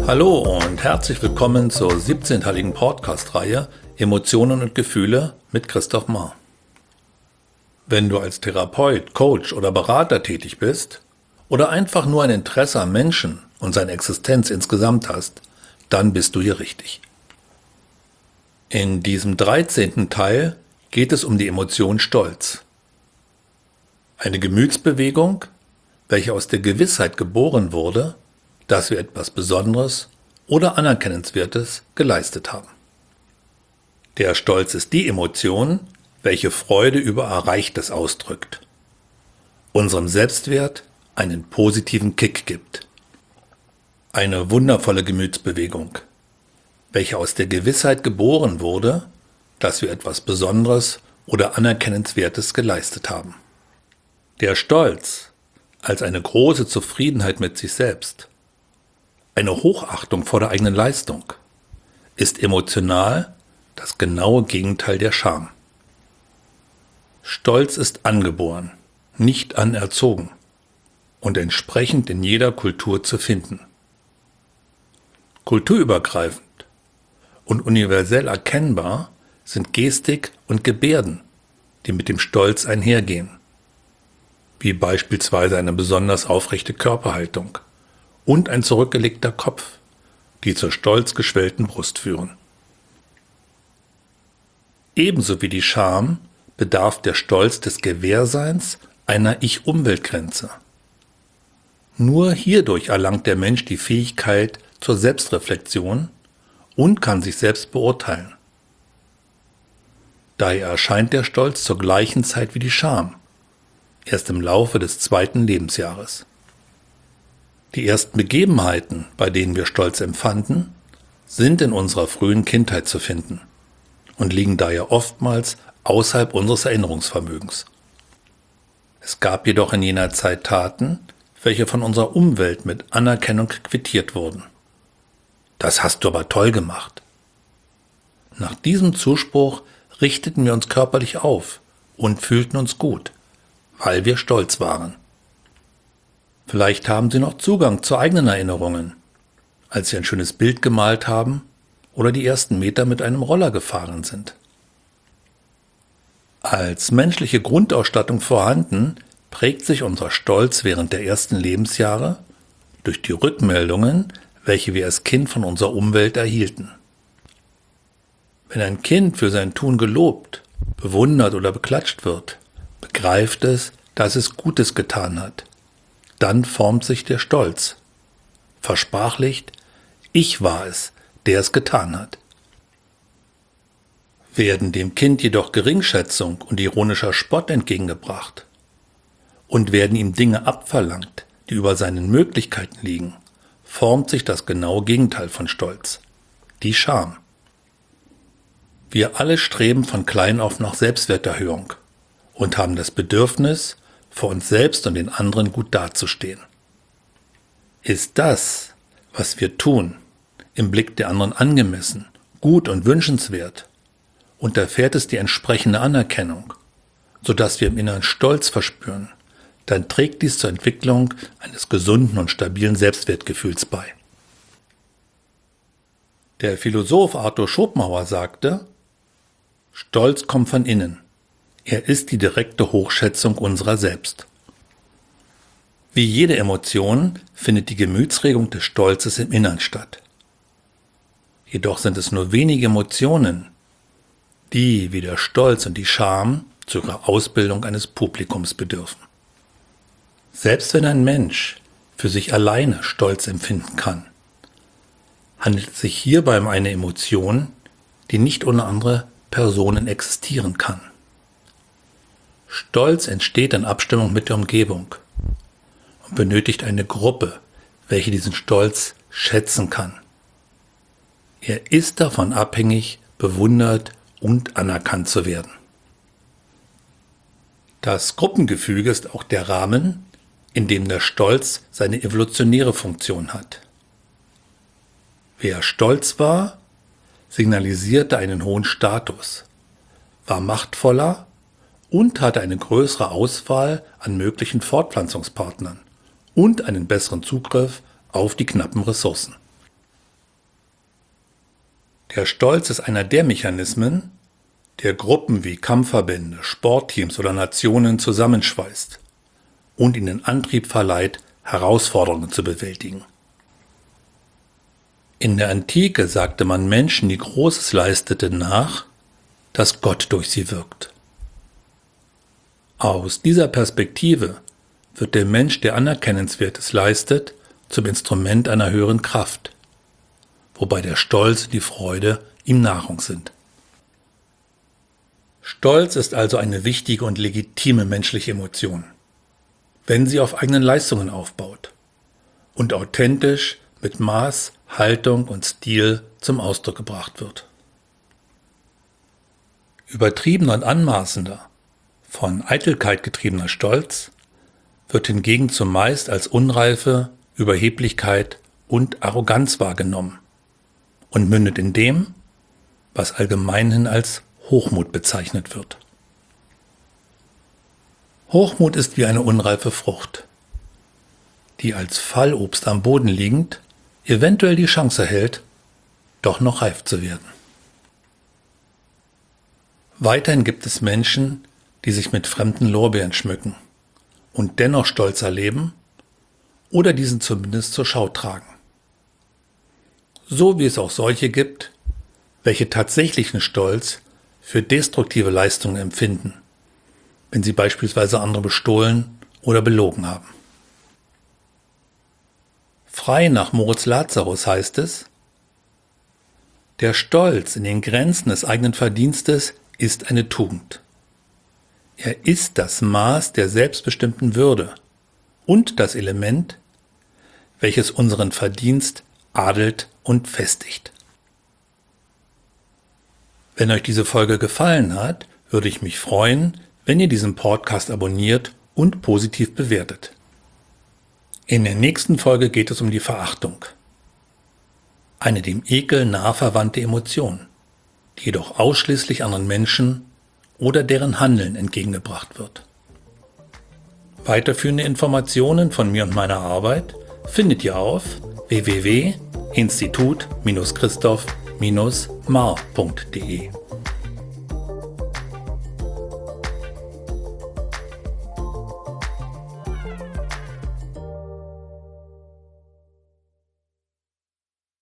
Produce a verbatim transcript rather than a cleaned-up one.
Hallo und herzlich willkommen zur siebzehnteiligen Podcast-Reihe Emotionen und Gefühle mit Christoph Mahr. Wenn du als Therapeut, Coach oder Berater tätig bist oder einfach nur ein Interesse am Menschen und seine Existenz insgesamt hast, dann bist du hier richtig. In diesem dreizehnten Teil geht es um die Emotion Stolz. Eine Gemütsbewegung, welche aus der Gewissheit geboren wurde, dass wir etwas Besonderes oder Anerkennenswertes geleistet haben. Der Stolz ist die Emotion, welche Freude über Erreichtes ausdrückt, unserem Selbstwert einen positiven Kick gibt. Eine wundervolle Gemütsbewegung, welche aus der Gewissheit geboren wurde, dass wir etwas Besonderes oder Anerkennenswertes geleistet haben. Der Stolz als eine große Zufriedenheit mit sich selbst, eine Hochachtung vor der eigenen Leistung, ist emotional das genaue Gegenteil der Scham. Stolz ist angeboren, nicht anerzogen und entsprechend in jeder Kultur zu finden. Kulturübergreifend und universell erkennbar sind Gestik und Gebärden, die mit dem Stolz einhergehen, wie beispielsweise eine besonders aufrechte Körperhaltung und ein zurückgelegter Kopf, die zur stolz geschwellten Brust führen. Ebenso wie die Scham bedarf der Stolz des Gewahrseins einer Ich-Umwelt-Grenze. Nur hierdurch erlangt der Mensch die Fähigkeit zur Selbstreflexion und kann sich selbst beurteilen. Daher erscheint der Stolz zur gleichen Zeit wie die Scham, erst im Laufe des zweiten Lebensjahres. Die ersten Begebenheiten, bei denen wir Stolz empfanden, sind in unserer frühen Kindheit zu finden und liegen daher oftmals außerhalb unseres Erinnerungsvermögens. Es gab jedoch in jener Zeit Taten, welche von unserer Umwelt mit Anerkennung quittiert wurden. Das hast du aber toll gemacht. Nach diesem Zuspruch richteten wir uns körperlich auf und fühlten uns gut, weil wir stolz waren. Vielleicht haben Sie noch Zugang zu eigenen Erinnerungen, als Sie ein schönes Bild gemalt haben oder die ersten Meter mit einem Roller gefahren sind. Als menschliche Grundausstattung vorhanden, prägt sich unser Stolz während der ersten Lebensjahre durch die Rückmeldungen, welche wir als Kind von unserer Umwelt erhielten. Wenn ein Kind für sein Tun gelobt, bewundert oder beklatscht wird, begreift es, dass es Gutes getan hat. Dann formt sich der Stolz. Versprachlicht, ich war es, der es getan hat. Werden dem Kind jedoch Geringschätzung und ironischer Spott entgegengebracht und werden ihm Dinge abverlangt, die über seinen Möglichkeiten liegen, formt sich das genaue Gegenteil von Stolz, die Scham. Wir alle streben von klein auf nach Selbstwerterhöhung und haben das Bedürfnis, vor uns selbst und den anderen gut dazustehen. Ist das, was wir tun, im Blick der anderen angemessen, gut und wünschenswert, und erfährt es die entsprechende Anerkennung, sodass wir im Inneren Stolz verspüren, dann trägt dies zur Entwicklung eines gesunden und stabilen Selbstwertgefühls bei. Der Philosoph Arthur Schopenhauer sagte, Stolz kommt von innen. Er ist die direkte Hochschätzung unserer selbst. Wie jede Emotion findet die Gemütsregung des Stolzes im Innern statt. Jedoch sind es nur wenige Emotionen, die wie der Stolz und die Scham zu ihrer Ausbildung eines Publikums bedürfen. Selbst wenn ein Mensch für sich alleine Stolz empfinden kann, handelt es sich hierbei um eine Emotion, die nicht ohne andere Personen existieren kann. Stolz entsteht in Abstimmung mit der Umgebung und benötigt eine Gruppe, welche diesen Stolz schätzen kann. Er ist davon abhängig, bewundert und anerkannt zu werden. Das Gruppengefüge ist auch der Rahmen, in dem der Stolz seine evolutionäre Funktion hat. Wer stolz war, signalisierte einen hohen Status, war machtvoller und hatte eine größere Auswahl an möglichen Fortpflanzungspartnern und einen besseren Zugriff auf die knappen Ressourcen. Der Stolz ist einer der Mechanismen, der Gruppen wie Kampfverbände, Sportteams oder Nationen zusammenschweißt und ihnen Antrieb verleiht, Herausforderungen zu bewältigen. In der Antike sagte man Menschen, die Großes leisteten, nach, dass Gott durch sie wirkt. Aus dieser Perspektive wird der Mensch, der Anerkennenswertes leistet, zum Instrument einer höheren Kraft, wobei der Stolz und die Freude ihm Nahrung sind. Stolz ist also eine wichtige und legitime menschliche Emotion, wenn sie auf eigenen Leistungen aufbaut und authentisch mit Maß, Haltung und Stil zum Ausdruck gebracht wird. Übertriebener und anmaßender, von Eitelkeit getriebener Stolz wird hingegen zumeist als Unreife, Überheblichkeit und Arroganz wahrgenommen und mündet in dem, was allgemeinhin als Hochmut bezeichnet wird. Hochmut ist wie eine unreife Frucht, die als Fallobst am Boden liegend eventuell die Chance erhält, doch noch reif zu werden. Weiterhin gibt es Menschen, die sich mit fremden Lorbeeren schmücken und dennoch stolz erleben oder diesen zumindest zur Schau tragen. So wie es auch solche gibt, welche tatsächlichen Stolz für destruktive Leistungen empfinden, wenn sie beispielsweise andere bestohlen oder belogen haben. Frei nach Moritz Lazarus heißt es: Der Stolz in den Grenzen des eigenen Verdienstes ist eine Tugend. Er ist das Maß der selbstbestimmten Würde und das Element, welches unseren Verdienst adelt und festigt. Wenn euch diese Folge gefallen hat, würde ich mich freuen, wenn ihr diesen Podcast abonniert und positiv bewertet. In der nächsten Folge geht es um die Verachtung. Eine dem Ekel nah verwandte Emotion, die jedoch ausschließlich anderen Menschen oder deren Handeln entgegengebracht wird. Weiterführende Informationen von mir und meiner Arbeit findet ihr auf w w w punkt institut Bindestrich christoph Bindestrich mar punkt de.